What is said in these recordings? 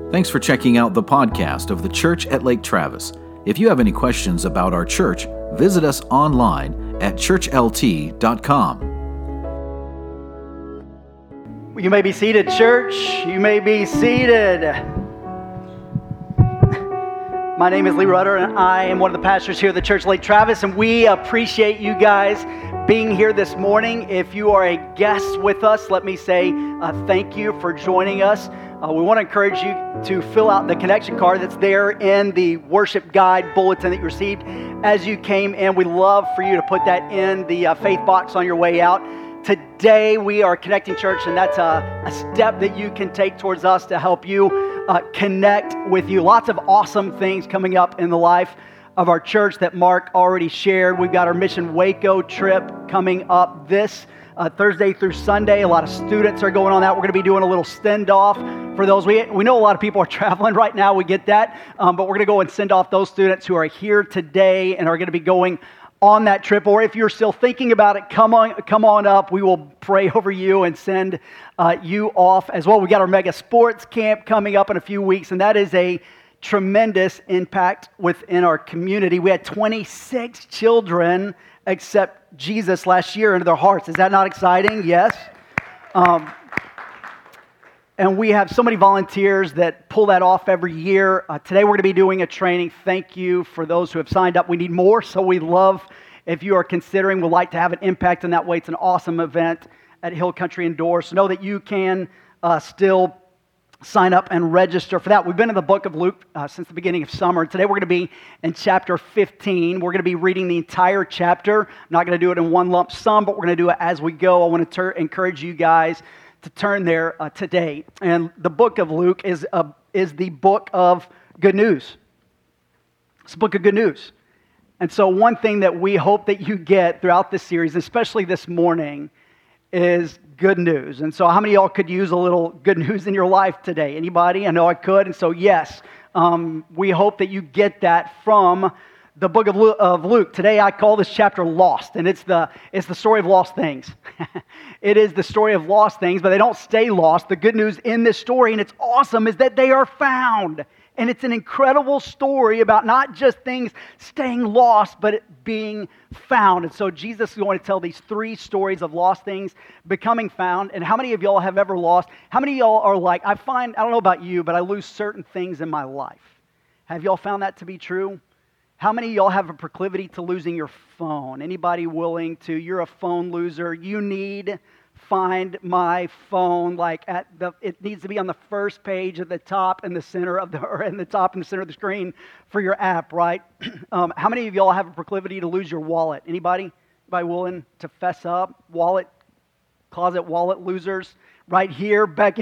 Thanks for checking out the podcast of the Church at Lake Travis. If you have any questions about our church, visit us online at churchlt.com. You may be seated, church. You may be seated. My name is Lee Rudder, and I am one of the pastors here at the Church Lake Travis, and we appreciate you guys being here this morning. If you are a guest with us, let me say thank you for joining us. We want to encourage you to fill out the connection card that's there in the worship guide bulletin that you received as you came in. We'd love for you to put that in the faith box on your way out. Today we are Connecting Church, and that's a step that you can take towards us to help you connect with you. Lots of awesome things coming up in the life of our church that Mark already shared. We've got our Mission Waco trip coming up this Thursday through Sunday. A lot of students are going on that. We're going to be doing a little send off for those. We know a lot of people are traveling right now. We get that. But we're going to go and send off those students who are here today and are going to be going on that trip. Or if you're still thinking about it, come on up. We will pray over you and send you off as well. We got our mega sports camp coming up in a few weeks, and that is a tremendous impact within our community. We had 26 children accept Jesus last year into their hearts. Is that not exciting? Yes. And we have so many volunteers that pull that off every year. Today we're going to be doing a training. Thank you for those who have signed up. We need more, so we love if you are considering, would like to have an impact in that way. It's an awesome event at Hill Country Indoors. So know that you can still sign up and register for that. We've been in the book of Luke since the beginning of summer. Today we're going to be in chapter 15. We're going to be reading the entire chapter. I'm not going to do it in one lump sum, but we're going to do it as we go. I want to encourage you guys to turn there today. And the book of Luke is the book of good news. It's a book of good news. And so one thing that we hope that you get throughout this series, especially this morning, is good news. And so how many of y'all could use a little good news in your life today? Anybody? I know I could. And so yes, we hope that you get that from the book of Luke. Today I call this chapter Lost, and it's the story of lost things. It is the story of lost things, but they don't stay lost. The good news in this story, and it's awesome, is that they are found. And it's an incredible story about not just things staying lost, but it being found. And so Jesus is going to tell these three stories of lost things becoming found. And how many of y'all have ever lost? How many of y'all are like, I don't know about you, but I lose certain things in my life. Have y'all found that to be true? How many of y'all have a proclivity to losing your phone? Anybody willing to? You're a phone loser. You need Find My Phone. It needs to be on the first page at the top and the center of the screen for your app, right? How many of y'all have a proclivity to lose your wallet? Anybody willing to fess up? Closet wallet losers, right here, Beckett.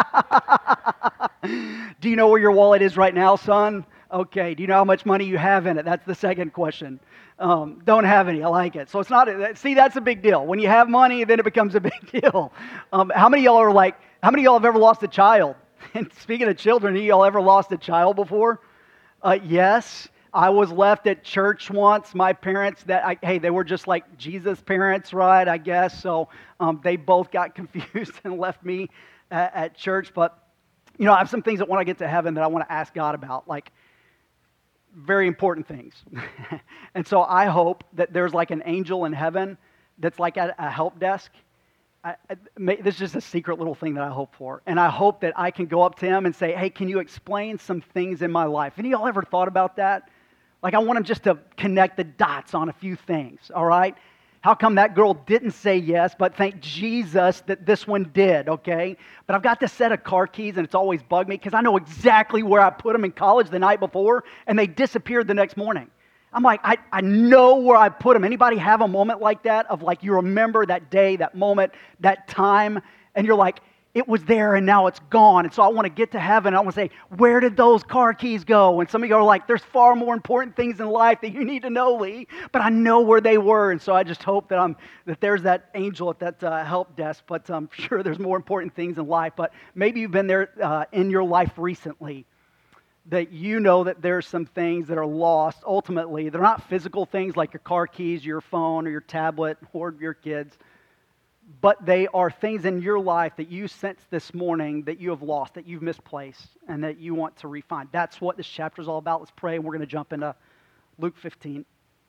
Do you know where your wallet is right now, son? Okay, do you know how much money you have in it? That's the second question. Don't have any, I like it. So it's not, see, that's a big deal. When you have money, then it becomes a big deal. How many of y'all have ever lost a child? And speaking of children, have y'all ever lost a child before? Yes, I was left at church once. My parents, they were just like Jesus' parents, right, I guess. So they both got confused and left me at church. But, I have some things that when I get to heaven that I want to ask God about, like, very important things. And so I hope that there's like an angel in heaven that's like at a help desk. This is just a secret little thing that I hope for. And I hope that I can go up to him and say, hey, can you explain some things in my life? Any of y'all ever thought about that? Like, I want him just to connect the dots on a few things, all right? How come that girl didn't say yes, but thank Jesus that this one did, okay? But I've got this set of car keys, and it's always bugged me because I know exactly where I put them in college the night before, and they disappeared the next morning. I'm like, I know where I put them. Anybody have a moment like that of like you remember that day, that moment, that time, and you're like, it was there and now it's gone. And so I want to get to heaven. I want to say, where did those car keys go? And some of you are like, there's far more important things in life that you need to know, Lee. But I know where they were. And so I just hope that there's that angel at that help desk. But I'm sure there's more important things in life. But maybe you've been there in your life recently that you know that there's some things that are lost. Ultimately, they're not physical things like your car keys, your phone, or your tablet, or your kids. but they are things in your life that you sense this morning that you have lost, that you've misplaced, and that you want to refine. That's what this chapter is all about. Let's pray, and we're going to jump into Luke 15.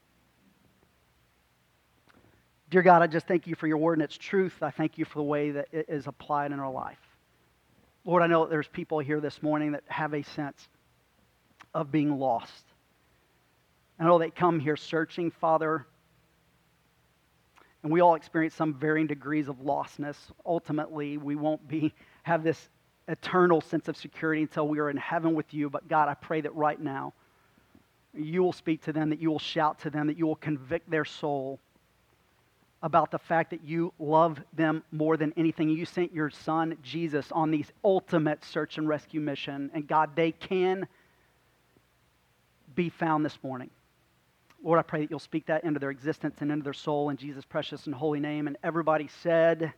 Dear God, I just thank you for your word and its truth. I thank you for the way that it is applied in our life. Lord, I know that there's people here this morning that have a sense of being lost. I know they come here searching, Father, and we all experience some varying degrees of lostness. Ultimately, we won't have this eternal sense of security until we are in heaven with you. But God, I pray that right now you will speak to them, that you will shout to them, that you will convict their soul about the fact that you love them more than anything. You sent your son, Jesus, on these ultimate search and rescue mission. And God, they can be found this morning. Lord, I pray that you'll speak that into their existence and into their soul in Jesus' precious and holy name. And everybody said,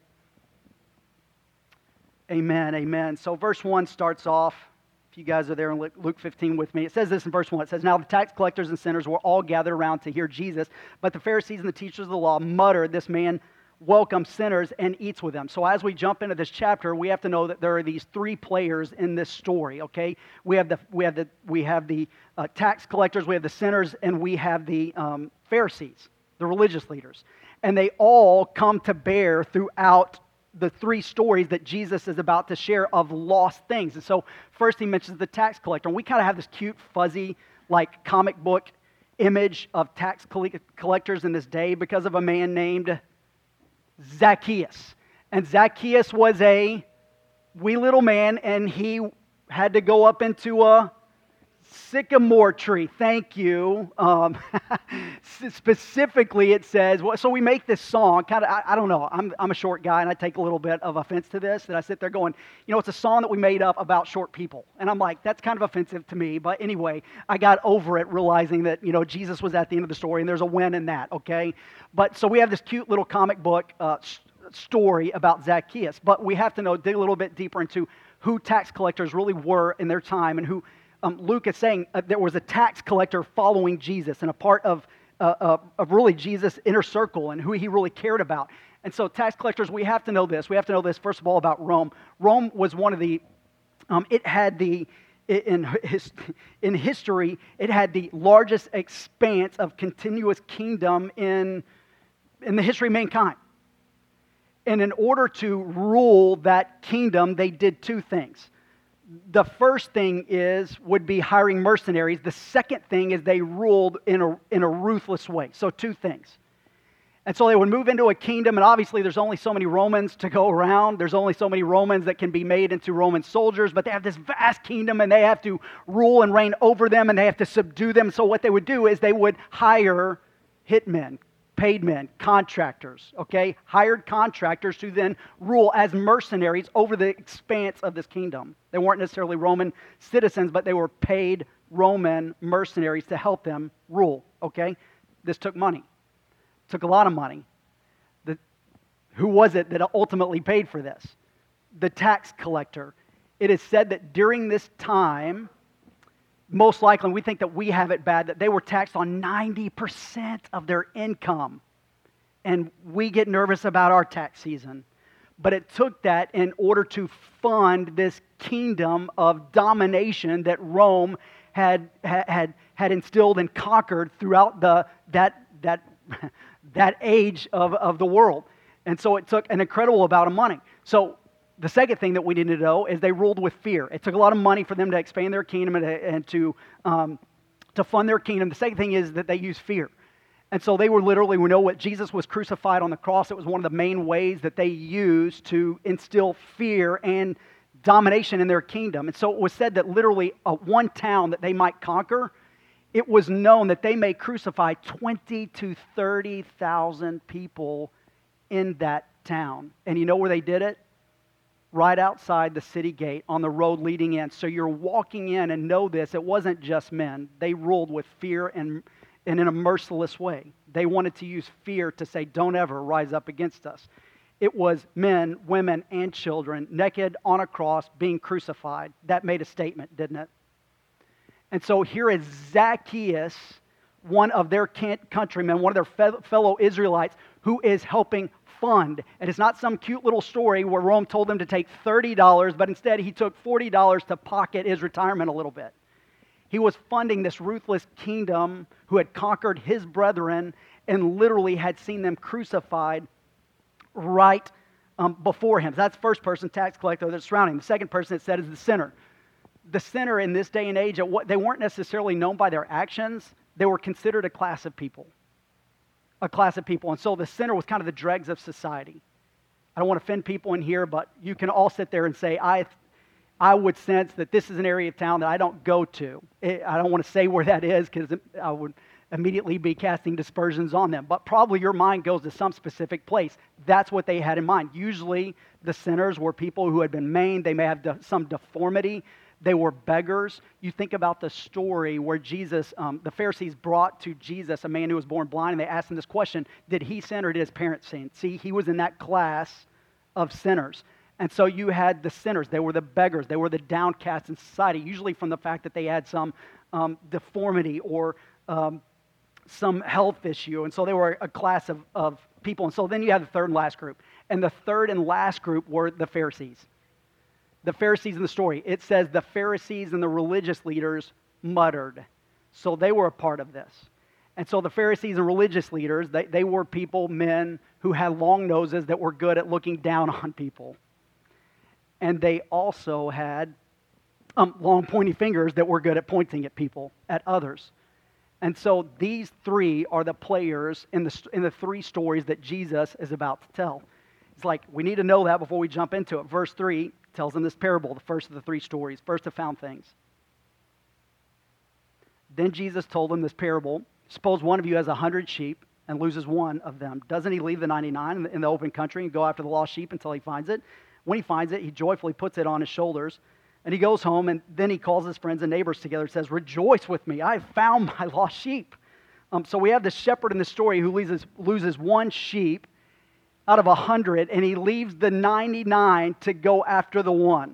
amen, amen. So verse 1 starts off, if you guys are there in Luke 15 with me, it says this in verse 1. It says, now the tax collectors and sinners were all gathered around to hear Jesus, but the Pharisees and the teachers of the law muttered, this man welcomes sinners and eats with them. So as we jump into this chapter, we have to know that there are these three players in this story, okay? We have the tax collectors, we have the sinners, and we have the Pharisees, the religious leaders. And they all come to bear throughout the three stories that Jesus is about to share of lost things. And so first he mentions the tax collector. And we kind of have this cute, fuzzy, like comic book image of tax collectors in this day because of a man named Zacchaeus. And Zacchaeus was a wee little man, and he had to go up into a sycamore tree. Thank you. Specifically, it says, so we make this song, kind of, I don't know, I'm a short guy, and I take a little bit of offense to this, that I sit there going, it's a song that we made up about short people. And I'm like, that's kind of offensive to me. But anyway, I got over it, realizing that, Jesus was at the end of the story, and there's a win in that, okay? But so we have this cute little comic book story about Zacchaeus. But we have to dig a little bit deeper into who tax collectors really were in their time, and who Luke is saying there was a tax collector following Jesus and a part of really Jesus' inner circle and who he really cared about. And so tax collectors, we have to know this. We have to know this, first of all, about Rome. Rome was one of the, in history, it had the largest expanse of continuous kingdom in the history of mankind. And in order to rule that kingdom, they did two things. The first thing would be hiring mercenaries. The second thing is they ruled in a ruthless way. So two things. And so they would move into a kingdom, and obviously there's only so many Romans to go around. There's only so many Romans that can be made into Roman soldiers, but they have this vast kingdom, and they have to rule and reign over them, and they have to subdue them. So what they would do is they would hire hitmen, paid men, contractors, okay? Hired contractors to then rule as mercenaries over the expanse of this kingdom. They weren't necessarily Roman citizens, but they were paid Roman mercenaries to help them rule, okay? This took money. It took a lot of money. Who was it that ultimately paid for this? The tax collector. It is said that during this time, most likely, we think that we have it bad, that they were taxed on 90% of their income. And we get nervous about our tax season. But it took that in order to fund this kingdom of domination that Rome had instilled and conquered throughout that age of the world. And so it took an incredible amount of money. So the second thing that we need to know is they ruled with fear. It took a lot of money for them to expand their kingdom and to fund their kingdom. The second thing is that they used fear. And so they were literally, we know what Jesus was crucified on the cross. It was one of the main ways that they used to instill fear and domination in their kingdom. And so it was said that literally one town that they might conquer, it was known that they may crucify 20 to 30,000 people in that town. And you know where they did it? Right outside the city gate on the road leading in. So you're walking in and know this. It wasn't just men. They ruled with fear and in a merciless way. They wanted to use fear to say, don't ever rise up against us. It was men, women, and children naked on a cross being crucified. That made a statement, didn't it? And so here is Zacchaeus, one of their countrymen, one of their fellow Israelites, who is helping fund. And it's not some cute little story where Rome told him to take $30, but instead he took $40 to pocket his retirement a little bit. He was funding this ruthless kingdom who had conquered his brethren and literally had seen them crucified right before him. So that's the first person, tax collector, that's surrounding. The second person, it said, is the sinner. The sinner in this day and age, they weren't necessarily known by their actions. They were considered a class of people. A class of people. And so the sinner was kind of the dregs of society. I don't want to offend people in here, but you can all sit there and say, I would sense that this is an area of town that I don't go to. I don't want to say where that is because I would immediately be casting dispersions on them. But probably your mind goes to some specific place. That's what they had in mind. Usually the sinners were people who had been maimed. They may have some deformity. They were beggars. You think about the story where Jesus, the Pharisees brought to Jesus a man who was born blind, and they asked him this question: did he sin or did his parents sin? See, he was in that class of sinners. And so you had the sinners. They were the beggars. They were the downcast in society, usually from the fact that they had some deformity or some health issue. And so they were a class of people. And so then you have the third and last group. And the third and last group were the Pharisees. The Pharisees in the story. It says the Pharisees and the religious leaders muttered. So they were a part of this. And so the Pharisees and religious leaders, they were people, men, who had long noses that were good at looking down on people. And they also had long pointy fingers that were good at pointing at people, at others. And so these three are the players in the three stories that Jesus is about to tell. It's like we need to know that before we jump into it. Verse 3 tells them this parable, the first of the three stories, first of found things. Then Jesus told them this parable. Suppose one of you has 100 sheep and loses one of them. Doesn't he leave the 99 in the open country and go after the lost sheep until he finds it? When he finds it, he joyfully puts it on his shoulders, and he goes home, and then he calls his friends and neighbors together and says, rejoice with me, I have found my lost sheep. So we have this shepherd in the story who loses one sheep out of 100, and he leaves the 99 to go after the one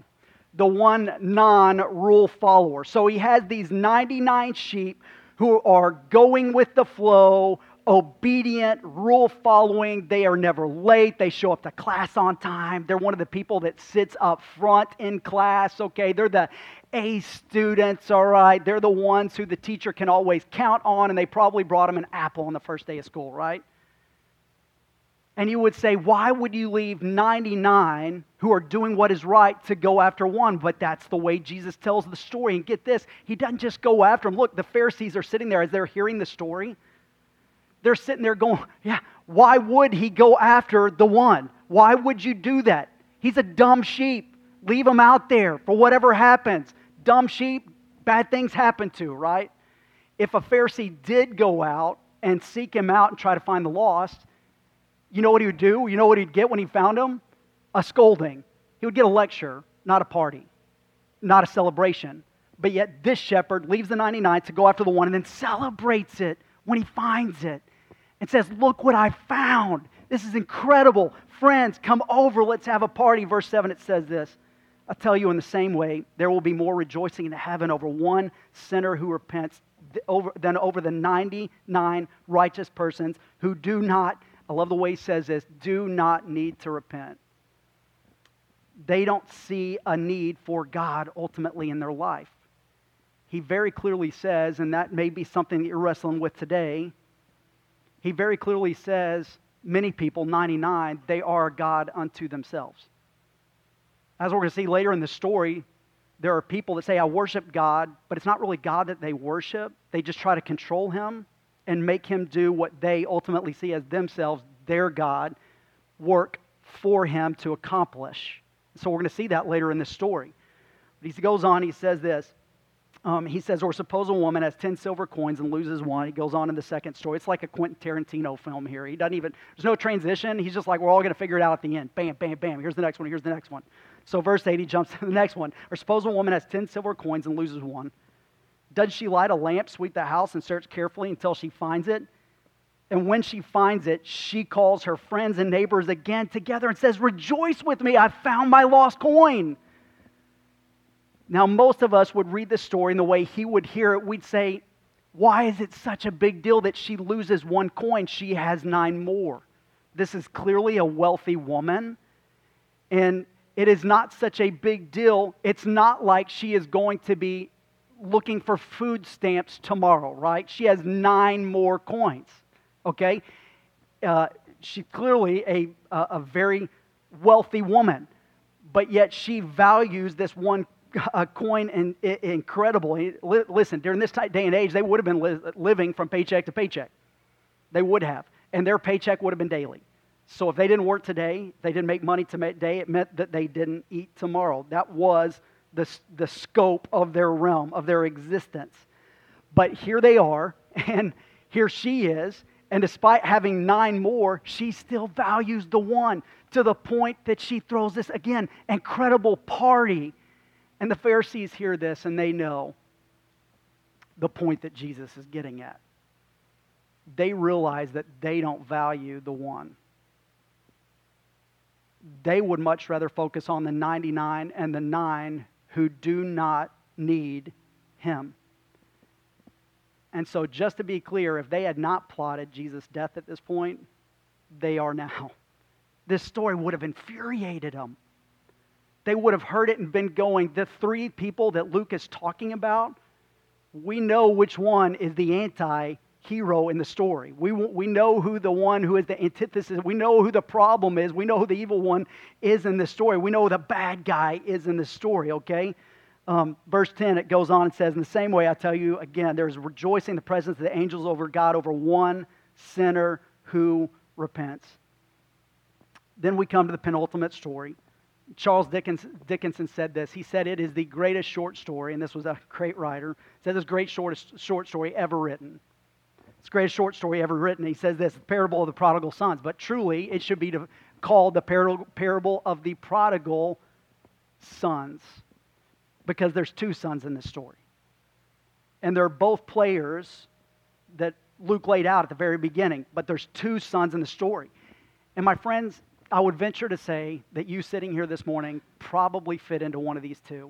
non-rule follower. So he has these 99 sheep who are going with the flow, obedient, rule-following. They are never late. They show up to class on time. They're one of the people that sits up front in class, okay? They're the A students, all right? They're the ones who the teacher can always count on, and they probably brought them an apple on the first day of school, right? And you would say, why would you leave 99 who are doing what is right to go after one? But that's the way Jesus tells the story. And get this, he doesn't just go after them. Look, the Pharisees are sitting there as they're hearing the story. They're sitting there going, yeah, why would he go after the one? Why would you do that? He's a dumb sheep. Leave him out there for whatever happens. Dumb sheep, bad things happen to, right? If a Pharisee did go out and seek him out and try to find the lost, you know what he would do? You know what he'd get when he found him? A scolding. He would get a lecture, not a party, not a celebration. But yet this shepherd leaves the 99 to go after the one and then celebrates it when he finds it and says, look what I found. This is incredible. Friends, come over. Let's have a party. Verse 7, it says this. I'll tell you in the same way, there will be more rejoicing in heaven over one sinner who repents than over the 99 righteous persons who do not, I love the way he says this, do not need to repent. They don't see a need for God ultimately in their life. He very clearly says, and that may be something that you're wrestling with today, he very clearly says, many people, 99, they are God unto themselves. As we're going to see later in the story, there are people that say, I worship God, but it's not really God that they worship. They just try to control him and make him do what they ultimately see as themselves, their God, work for him to accomplish. So we're going to see that later in this story. But he goes on, he says this. He says, or suppose a woman has 10 silver coins and loses one. He goes on in the second story. It's like a Quentin Tarantino film here. He doesn't even, there's no transition. He's just like, we're all going to figure it out at the end. Bam, bam, bam. Here's the next one. Here's the next one. So verse 8, he jumps to the next one. Or suppose a woman has 10 silver coins and loses one. Does she light a lamp, sweep the house, and search carefully until she finds it? And when she finds it, she calls her friends and neighbors again together and says, rejoice with me, I found my lost coin. Now, most of us would read this story and the way he would hear it, we'd say, why is it such a big deal that she loses one coin? She has 9 more. This is clearly a wealthy woman, and it is not such a big deal. It's not like she is going to be looking for food stamps tomorrow, right? She has 9 more coins, okay? She's clearly a very wealthy woman, but yet she values this one coin incredibly. Listen, during this day and age, they would have been living from paycheck to paycheck. They would have, and their paycheck would have been daily. So if they didn't work today, they didn't make money today, it meant that they didn't eat tomorrow. That was the scope of their realm, of their existence. But here they are, and here she is, and despite having 9 more, she still values the one to the point that she throws this, again, incredible party. And the Pharisees hear this, and they know the point that Jesus is getting at. They realize that they don't value the one. They would much rather focus on the 99 and the 9 who do not need him. And so just to be clear, if they had not plotted Jesus' death at this point, they are now. This story would have infuriated them. They would have heard it and been going, the 3 people that Luke is talking about, we know which one is the anti-hero in the story. We know who the one who is the antithesis. We know who the problem is. We know who the evil one is in the story. We know who the bad guy is in the story, okay? Verse 10, it goes on and says, in the same way, I tell you again, there is rejoicing in the presence of the angels over God over one sinner who repents. Then we come to the penultimate story. Charles Dickinson said this. He said it is the greatest short story, and this was a great writer. He said this great short story ever written. It's the greatest short story ever written. He says this, the parable of the prodigal sons. But truly, it should be called the parable of the prodigal sons, because there's 2 sons in this story. And they're both players that Luke laid out at the very beginning, but there's 2 sons in the story. And my friends, I would venture to say that you sitting here this morning probably fit into one of these 2.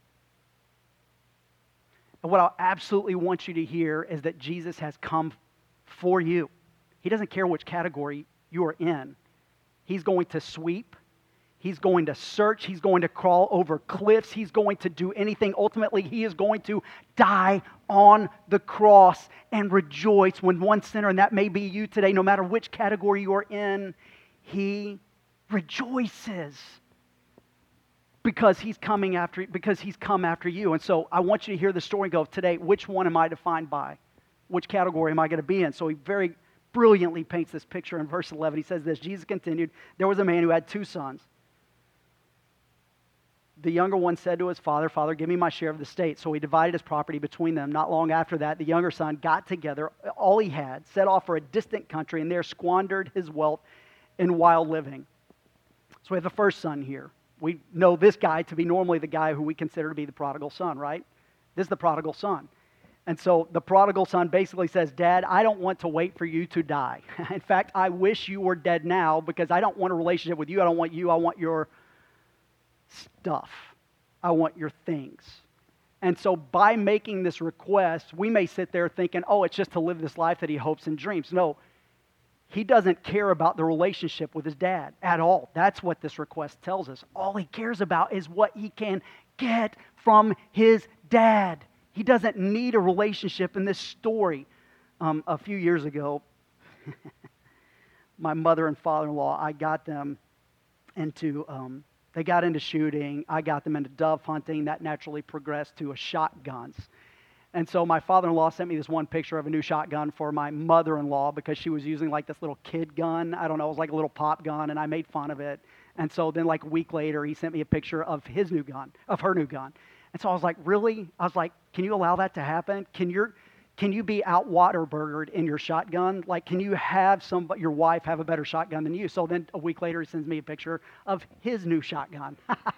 And what I absolutely want you to hear is that Jesus has come for you. He doesn't care which category you are in. He's going to sweep. He's going to search. He's going to crawl over cliffs. He's going to do anything. Ultimately, he is going to die on the cross and rejoice when one sinner, and that may be you today, no matter which category you are in, he rejoices because he's come after you. And so I want you to hear the story and go, today, which one am I defined by? Which category am I going to be in? So he very brilliantly paints this picture in verse 11. He says this, Jesus continued, there was a man who had 2 sons. The younger one said to his father, Father, give me my share of the estate. So he divided his property between them. Not long after that, the younger son got together all he had, set off for a distant country, and there squandered his wealth in wild living. So we have the first son here. We know this guy to be normally the guy who we consider to be the prodigal son, right? This is the prodigal son. And so the prodigal son basically says, Dad, I don't want to wait for you to die. In fact, I wish you were dead now because I don't want a relationship with you. I don't want you. I want your stuff. I want your things. And so by making this request, we may sit there thinking, oh, it's just to live this life that he hopes and dreams. No, he doesn't care about the relationship with his dad at all. That's what this request tells us. All he cares about is what he can get from his dad. He doesn't need a relationship in this story. A few years ago, my mother and father-in-law, I got them into... They got into shooting. I got them into dove hunting. That naturally progressed to shotguns. And so my father-in-law sent me this one picture of a new shotgun for my mother-in-law because she was using like this little kid gun. I don't know, it was like a little pop gun, and I made fun of it. And so then like a week later, he sent me a picture of his new gun, of her new gun. And so I was like, really? I was like, can you allow that to happen? Can you be out Whataburgered in your shotgun? Like, can you have your wife have a better shotgun than you? So then a week later, he sends me a picture of his new shotgun.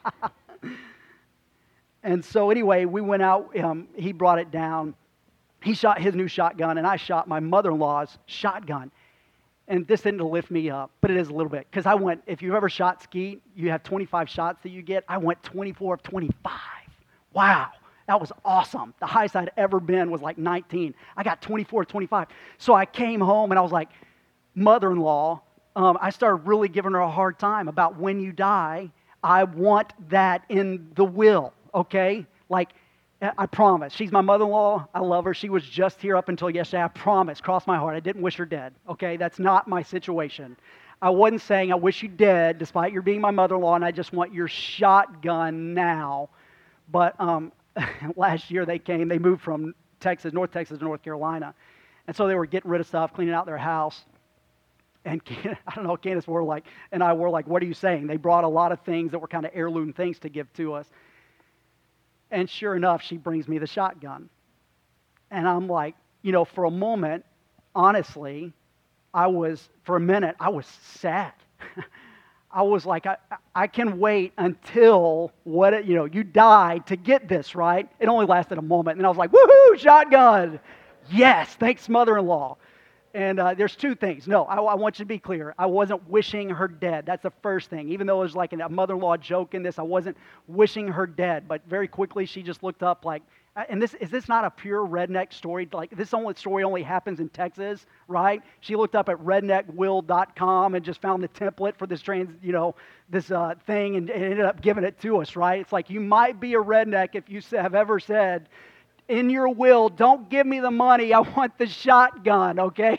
And so anyway, we went out. He brought it down. He shot his new shotgun, and I shot my mother-in-law's shotgun. And this didn't lift me up, but it is a little bit. Because if you've ever shot skeet, you have 25 shots that you get. I went 24 of 25. Wow. That was awesome. The highest I'd ever been was like 19. I got 24, 25. So I came home and I was like, mother-in-law, I started really giving her a hard time about when you die, I want that in the will, okay? Like, I promise. She's my mother-in-law. I love her. She was just here up until yesterday. I promise. Cross my heart. I didn't wish her dead, okay? That's not my situation. I wasn't saying I wish you dead, despite your being my mother-in-law, and I just want your shotgun now. But last year they moved from North Texas to North Carolina. And so they were getting rid of stuff, cleaning out their house. And I don't know, Candace and I were like, what are you saying? They brought a lot of things that were kind of heirloom things to give to us. And sure enough, she brings me the shotgun. And I'm like, for a moment, honestly, for a minute, I was sad. I was like, I can wait until you die to get this, right? It only lasted a moment. And I was like, woohoo, shotgun. Yes, thanks, mother-in-law. And there's two things. No, I want you to be clear. I wasn't wishing her dead. That's the first thing. Even though it was like a mother-in-law joke in this, I wasn't wishing her dead. But very quickly, she just looked up like, and is this not a pure redneck story? Like, this story only happens in Texas, right? She looked up at redneckwill.com and just found the template for this thing and ended up giving it to us, right? It's like, you might be a redneck if you have ever said, in your will, don't give me the money, I want the shotgun, okay?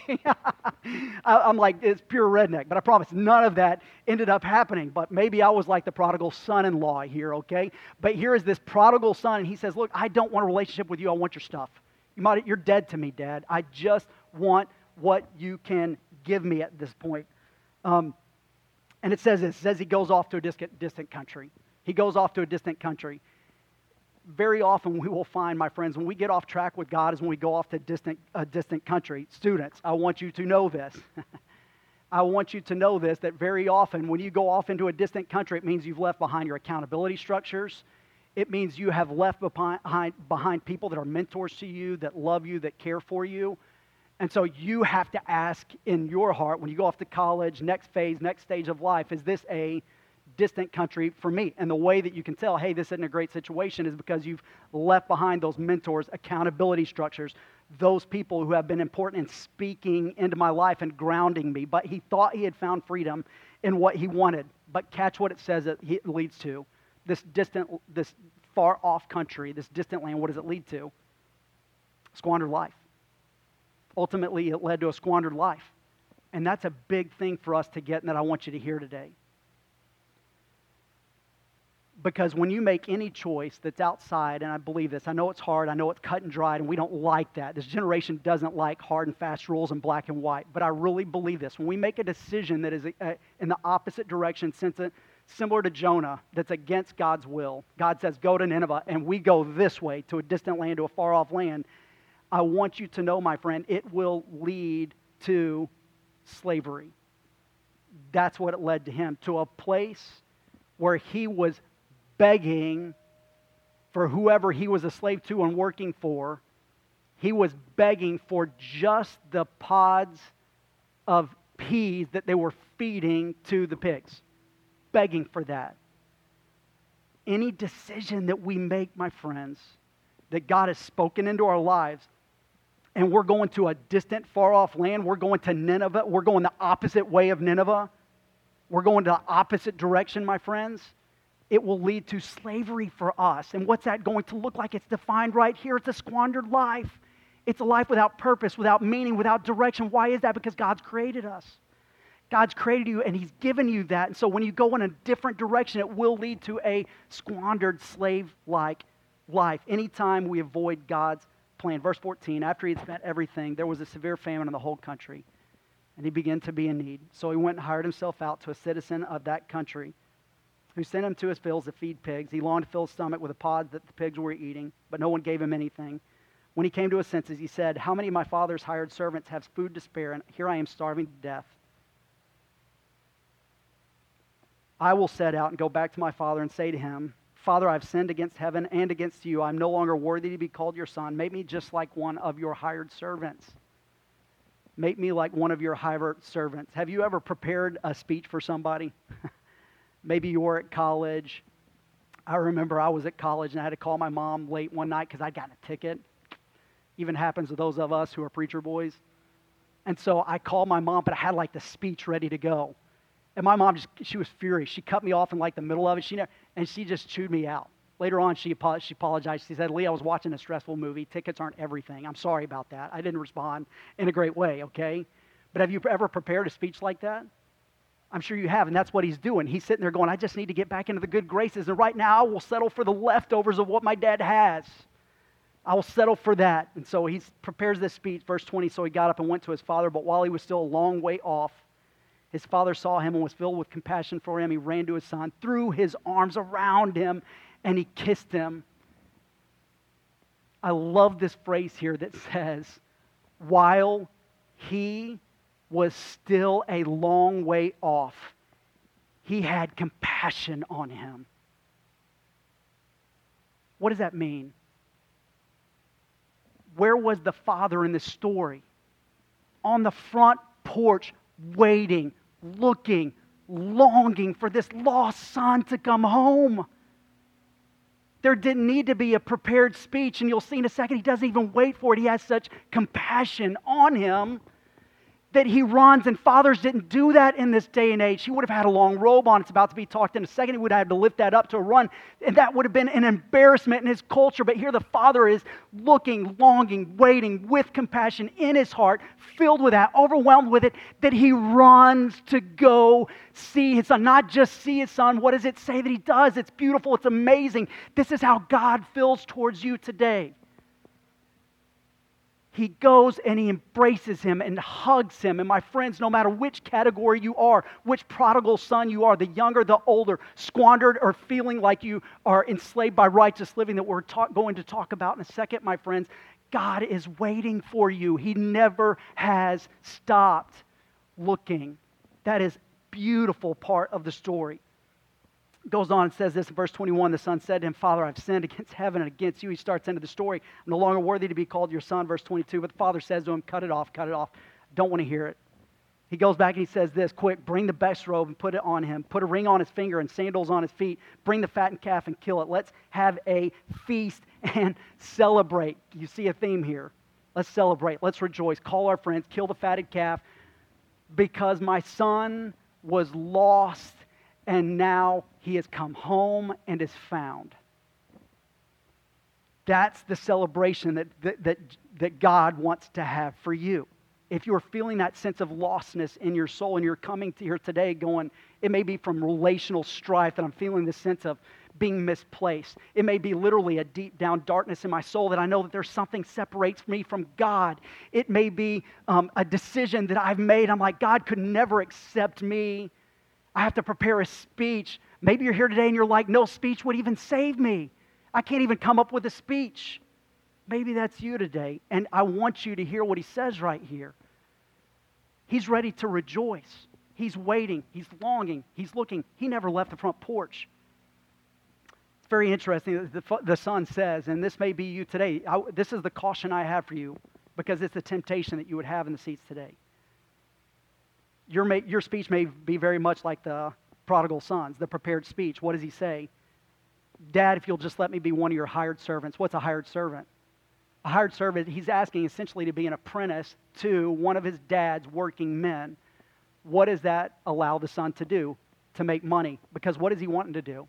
I'm like, it's pure redneck, but I promise none of that ended up happening. But maybe I was like the prodigal son-in-law here, okay? But here is this prodigal son, and he says, look, I don't want a relationship with you, I want your stuff. You're dead to me, Dad. I just want what you can give me at this point. And it says this, he goes off to a distant country. He goes off to a distant country. Very often we will find, my friends, when we get off track with God is when we go off to a distant country. Students, I want you to know this. I want you to know this, that very often when you go off into a distant country, it means you've left behind your accountability structures. It means you have left behind people that are mentors to you, that love you, that care for you. And so you have to ask in your heart, when you go off to college, next phase, next stage of life, is this a distant country for me? And the way that you can tell, hey, this isn't a great situation, is because you've left behind those mentors, accountability structures, those people who have been important in speaking into my life and grounding me. But he thought he had found freedom in what he wanted. But catch what it says it leads to. This far off country, this distant land, what does it lead to? Squandered life. Ultimately, it led to a squandered life. And that's a big thing for us to get, and that I want you to hear today. Because when you make any choice that's outside, and I believe this, I know it's hard, I know it's cut and dried, and we don't like that. This generation doesn't like hard and fast rules and black and white. But I really believe this. When we make a decision that is in the opposite direction, similar to Jonah, that's against God's will, God says, go to Nineveh, and we go this way, to a distant land, to a far-off land, I want you to know, my friend, it will lead to slavery. That's what it led to him, to a place where he was begging for whoever he was a slave to and working for. He was begging for just the pods of peas that they were feeding to the pigs. Begging for that. Any decision that we make, my friends, that God has spoken into our lives, and we're going to a distant, far-off land, we're going to Nineveh, we're going the opposite way of Nineveh, we're going the opposite direction, my friends, it will lead to slavery for us. And what's that going to look like? It's defined right here. It's a squandered life. It's a life without purpose, without meaning, without direction. Why is that? Because God's created us. God's created you, and He's given you that. And so when you go in a different direction, it will lead to a squandered, slave-like life. Anytime we avoid God's plan. Verse 14, after he had spent everything, there was a severe famine in the whole country, and he began to be in need. So he went and hired himself out to a citizen of that country, who sent him to his fields to feed pigs. He longed to fill his stomach with the pods that the pigs were eating, but no one gave him anything. When he came to his senses, he said, how many of my father's hired servants have food to spare, and here I am starving to death? I will set out and go back to my father and say to him, Father, I've sinned against heaven and against you. I'm no longer worthy to be called your son. Make me just like one of your hired servants. Make me like one of your hired servants. Have you ever prepared a speech for somebody? Maybe you were at college. I remember I was at college and I had to call my mom late one night because I'd gotten a ticket. Even happens to those of us who are preacher boys. And so I called my mom, but I had like the speech ready to go. And my mom she was furious. She cut me off in like the middle of it. And she just chewed me out. Later on, she apologized. She said, Lee, I was watching a stressful movie. Tickets aren't everything. I'm sorry about that. I didn't respond in a great way, okay? But have you ever prepared a speech like that? I'm sure you have, and that's what he's doing. He's sitting there going, I just need to get back into the good graces. And right now, I will settle for the leftovers of what my dad has. I will settle for that. And so he prepares this speech, verse 20. So he got up and went to his father, but while he was still a long way off, his father saw him and was filled with compassion for him. He ran to his son, threw his arms around him, and he kissed him. I love this phrase here that says, while he was still a long way off, he had compassion on him. What does that mean? Where was the father in this story? On the front porch, waiting, looking, longing for this lost son to come home. There didn't need to be a prepared speech, and you'll see in a second, he doesn't even wait for it. He has such compassion on him that he runs, and fathers didn't do that in this day and age. He would have had a long robe on. It's about to be talked in a second. He would have had to lift that up to a run, and that would have been an embarrassment in his culture. But here the father is looking, longing, waiting with compassion in his heart, filled with that, overwhelmed with it, that he runs to go see his son. Not just see his son. What does it say that he does? It's beautiful. It's amazing. This is how God feels towards you today. He goes and he embraces him and hugs him. And my friends, no matter which category you are, which prodigal son you are, the younger, the older, squandered or feeling like you are enslaved by righteous living that we're going to talk about in a second, my friends, God is waiting for you. He never has stopped looking. That is a beautiful part of the story. Goes on and says this in verse 21, the son said to him, Father, I've sinned against heaven and against you. He starts into the story. I'm no longer worthy to be called your son, verse 22. But the father says to him, cut it off. Don't want to hear it. He goes back and he says this, quick, bring the best robe and put it on him. Put a ring on his finger and sandals on his feet. Bring the fattened calf and kill it. Let's have a feast and celebrate. You see a theme here. Let's celebrate. Let's rejoice. Call our friends. Kill the fatted calf because my son was lost and now he has come home and is found. That's the celebration that God wants to have for you. If you're feeling that sense of lostness in your soul and you're coming to here today going, it may be from relational strife that I'm feeling this sense of being misplaced. It may be literally a deep down darkness in my soul that I know that there's something separates me from God. It may be a decision that I've made. I'm like, God could never accept me. I have to prepare a speech. Maybe you're here today and you're like, no speech would even save me. I can't even come up with a speech. Maybe that's you today. And I want you to hear what he says right here. He's ready to rejoice. He's waiting. He's longing. He's looking. He never left the front porch. It's very interesting that the son says, and this may be you today, this is the caution I have for you because it's the temptation that you would have in the seats today. Your speech may be very much like the prodigal sons, the prepared speech. What does he say? Dad, if you'll just let me be one of your hired servants. What's a hired servant? A hired servant, he's asking essentially to be an apprentice to one of his dad's working men. What does that allow the son to do? To make money. Because what is he wanting to do?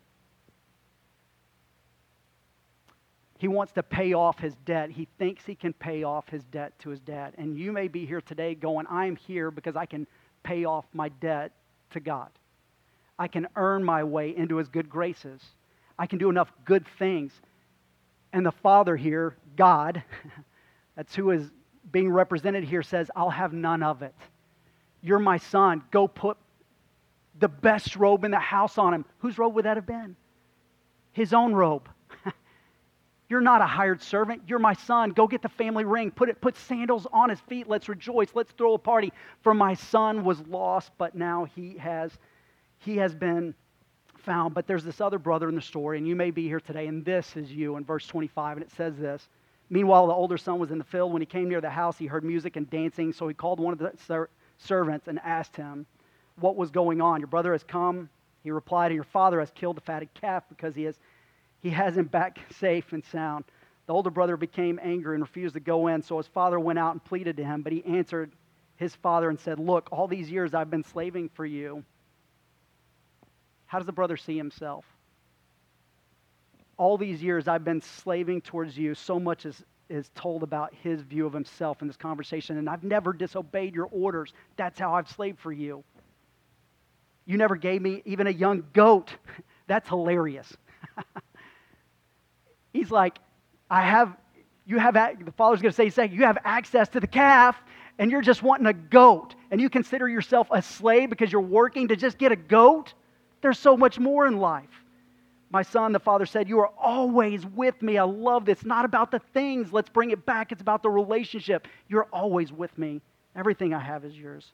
He wants to pay off his debt. He thinks he can pay off his debt to his dad. And you may be here today going, I'm here because I can pay off my debt to God. I can earn my way into his good graces. I can do enough good things. And the Father here, God, that's who is being represented here, says, I'll have none of it. You're my son. Go put the best robe in the house on him. Whose robe would that have been? His own robe. You're not a hired servant. You're my son. Go get the family ring. Put sandals on his feet. Let's rejoice. Let's throw a party. For my son was lost, but now he has been found. But there's this other brother in the story, and you may be here today, and this is you in verse 25, and it says this. Meanwhile, the older son was in the field. When he came near the house, he heard music and dancing, so he called one of the servants and asked him what was going on. Your brother has come. He replied, and your father has killed the fatted calf because he has him back safe and sound. The older brother became angry and refused to go in, so his father went out and pleaded to him, but he answered his father and said, look, all these years I've been slaving for you. How does the brother see himself? All these years I've been slaving towards you. So much is told about his view of himself in this conversation. And I've never disobeyed your orders. That's how I've slaved for you. You never gave me even a young goat. That's hilarious. He's like, the father's going to say, you have access to the calf, and you're just wanting a goat. And you consider yourself a slave because you're working to just get a goat? There's so much more in life. My son, the father said, you are always with me. I love this. It's not about the things. Let's bring it back. It's about the relationship. You're always with me. Everything I have is yours.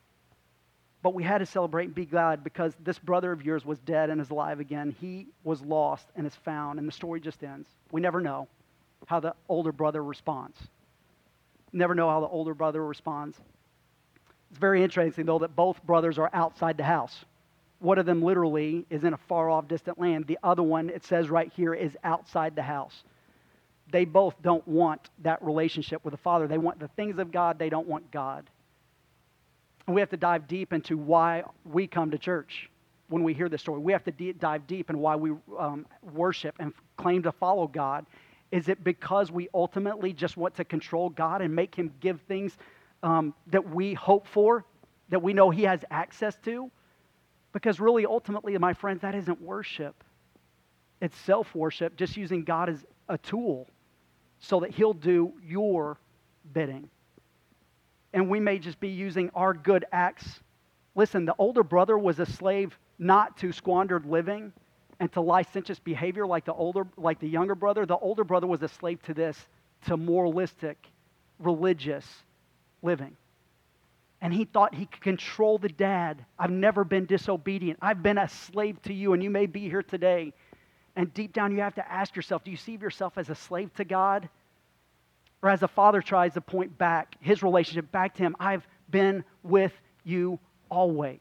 But we had to celebrate and be glad because this brother of yours was dead and is alive again. He was lost and is found, and the story just ends. We never know how the older brother responds. Never know how the older brother responds. It's very interesting, though, that both brothers are outside the house. One of them literally is in a far-off, distant land. The other one, it says right here, is outside the house. They both don't want that relationship with the Father. They want the things of God. They don't want God. And we have to dive deep into why we come to church when we hear this story. We have to dive deep in why we worship and claim to follow God. Is it because we ultimately just want to control God and make Him give things that we hope for, that we know He has access to? Because really, ultimately, my friends, that isn't worship. It's self-worship, just using God as a tool so that He'll do your bidding. And we may just be using our good acts. Listen, the older brother was a slave not to squandered living and to licentious behavior like the younger brother. The older brother was a slave to this, to moralistic, religious living. And he thought he could control the dad. I've never been disobedient. I've been a slave to you, and you may be here today. And deep down you have to ask yourself, do you see yourself as a slave to God? Or as a father tries to point back, his relationship back to him, I've been with you always.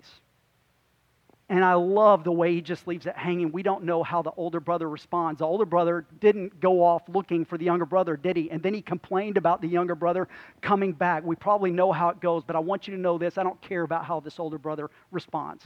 And I love the way he just leaves it hanging. We don't know how the older brother responds. The older brother didn't go off looking for the younger brother, did he? And then he complained about the younger brother coming back. We probably know how it goes, but I want you to know this. I don't care about how this older brother responds.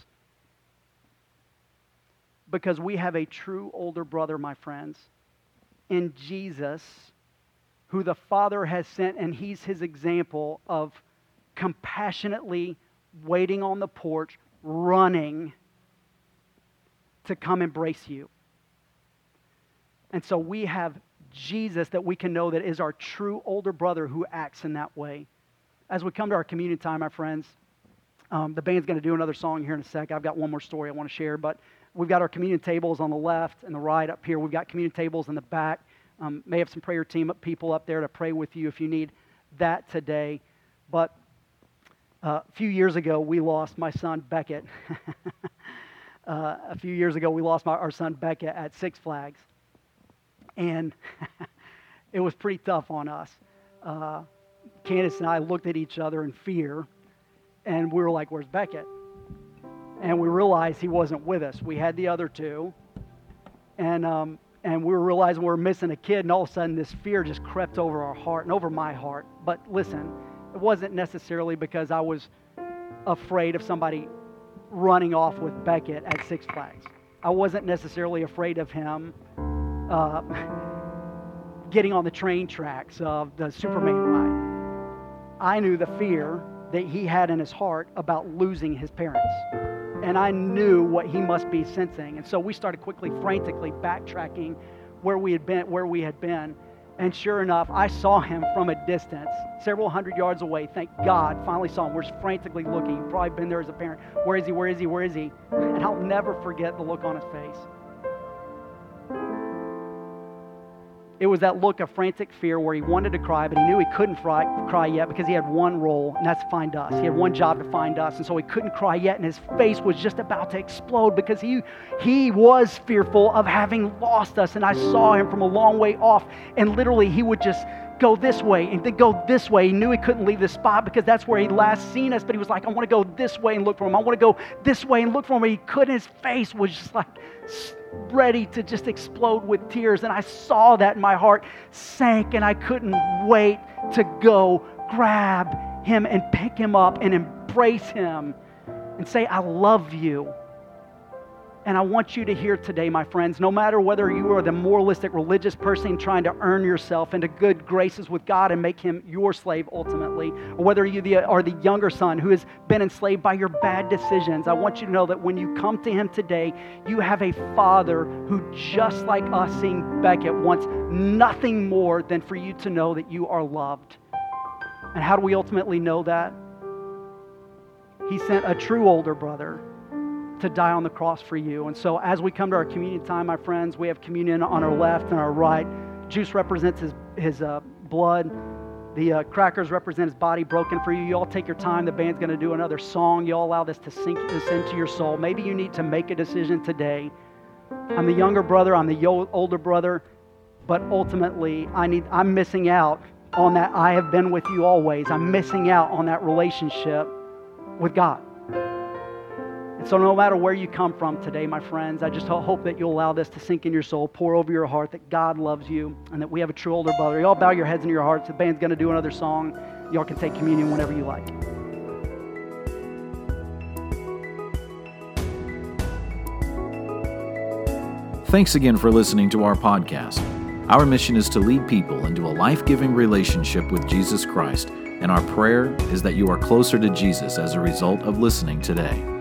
Because we have a true older brother, my friends, in Jesus, who the Father has sent, and He's His example of compassionately waiting on the porch, running to come embrace you. And so we have Jesus that we can know that is our true older brother who acts in that way. As we come to our communion time, my friends, the band's going to do another song here in a sec. I've got one more story I want to share, but we've got our communion tables on the left and the right up here. We've got communion tables in the back. May have some prayer team people up there to pray with you if you need that today. But a few years ago, we lost my son Beckett. A few years ago, we lost our son Beckett at Six Flags. And it was pretty tough on us. Candace and I looked at each other in fear, and we were like, where's Beckett? And we realized he wasn't with us. We had the other two, and we were realizing we were missing a kid, and all of a sudden this fear just crept over our heart and over my heart. But listen, it wasn't necessarily because I was afraid of somebody running off with Beckett at Six Flags. I wasn't necessarily afraid of him getting on the train tracks of the Superman ride. I knew the fear that he had in his heart about losing his parents. And I knew what he must be sensing. And so we started quickly, frantically backtracking where we had been. And sure enough, I saw him from a distance, several hundred yards away. Thank God, finally saw him. We're frantically looking. You've probably been there as a parent. Where is he? Where is he? Where is he? And I'll never forget the look on his face. It was that look of frantic fear where he wanted to cry, but he knew he couldn't cry yet because he had one role, and that's to find us. He had one job to find us, and so he couldn't cry yet, and his face was just about to explode because he was fearful of having lost us, and I saw him from a long way off, and literally he would just go this way and then go this way. He knew he couldn't leave the spot because that's where he'd last seen us, but he was like, I want to go this way and look for him. I want to go this way and look for him. He couldn't. His face was just like ready to just explode with tears, and I saw that, and my heart sank, and I couldn't wait to go grab him and pick him up and embrace him and say, I love you. And I want you to hear today, my friends, no matter whether you are the moralistic religious person trying to earn yourself into good graces with God and make him your slave ultimately, or whether you are the younger son who has been enslaved by your bad decisions, I want you to know that when you come to him today, you have a Father who, just like us sing Beckett, wants nothing more than for you to know that you are loved. And how do we ultimately know that? He sent a true older brother to die on the cross for you. And so as we come to our communion time, my friends, we have communion on our left and our right. Juice represents his blood. The crackers represent his body broken for you. You all take your time. The band's going to do another song. You all allow this to sink this into your soul. Maybe you need to make a decision today. I'm the younger brother. I'm the older brother. But ultimately, I'm missing out on that. I have been with you always. I'm missing out on that relationship with God. And so no matter where you come from today, my friends, I just hope that you'll allow this to sink in your soul, pour over your heart, that God loves you, and that we have a true older brother. You all bow your heads into your hearts. The band's going to do another song. Y'all can take communion whenever you like. Thanks again for listening to our podcast. Our mission is to lead people into a life-giving relationship with Jesus Christ, and our prayer is that you are closer to Jesus as a result of listening today.